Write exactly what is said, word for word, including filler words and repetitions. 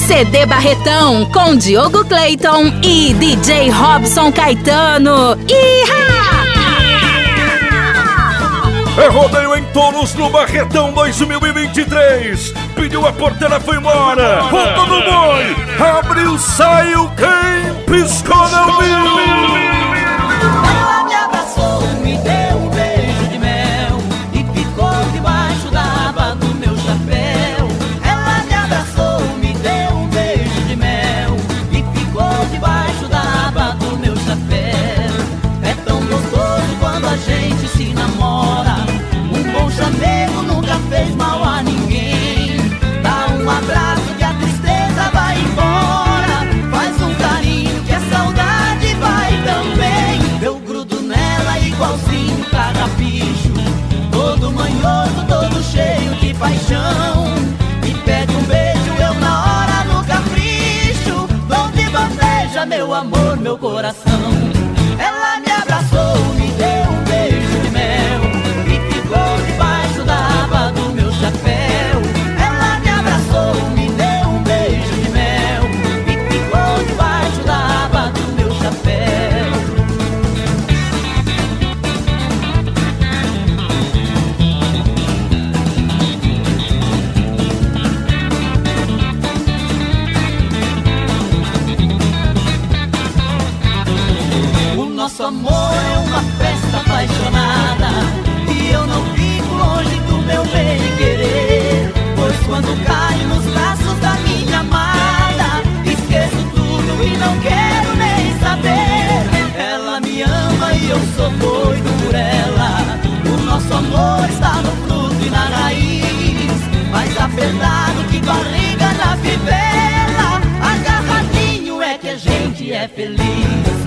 C D Barretão com Diogo Clayton e D J Robson Caetano. Iha! É rodeio em touros no Barretão dois mil e vinte e três. Pediu a porteira, foi embora. Volta no boi. Abriu, saiu. Quem piscou não viu. Ela me abraçou, me deu um beijo de mel e ficou debaixo da aba do meu chapéu. Ela me abraçou, me deu um beijo de mel e ficou debaixo da aba do meu chapéu. É tão gostoso quando a gente se namora. Um bom chamego nunca fez mal a ninguém. Dá um abraço que a tristeza vai embora. Faz um carinho que a saudade vai também. Eu grudo nela igualzinho carrapicho, todo manhoso, todo cheio de paixão. Me pede um beijo, eu na hora no capricho dou de bandeja, meu amor, meu coração. Ela me abraçou, me deu um beijo de mel e ficou debaixo da aba do meu chapéu. Ela me abraçou, me deu um beijo de mel e ficou debaixo da aba do meu chapéu. O nosso amor é uma festa apaixonada e eu não fico longe do meu bem-querer. Pois quando caio nos braços da minha amada, esqueço tudo e não quero nem saber. Ela me ama e eu sou doido por ela. O nosso amor está no fruto e na raiz, mais apertado que barriga na fivela. Agarradinho é que a gente é feliz.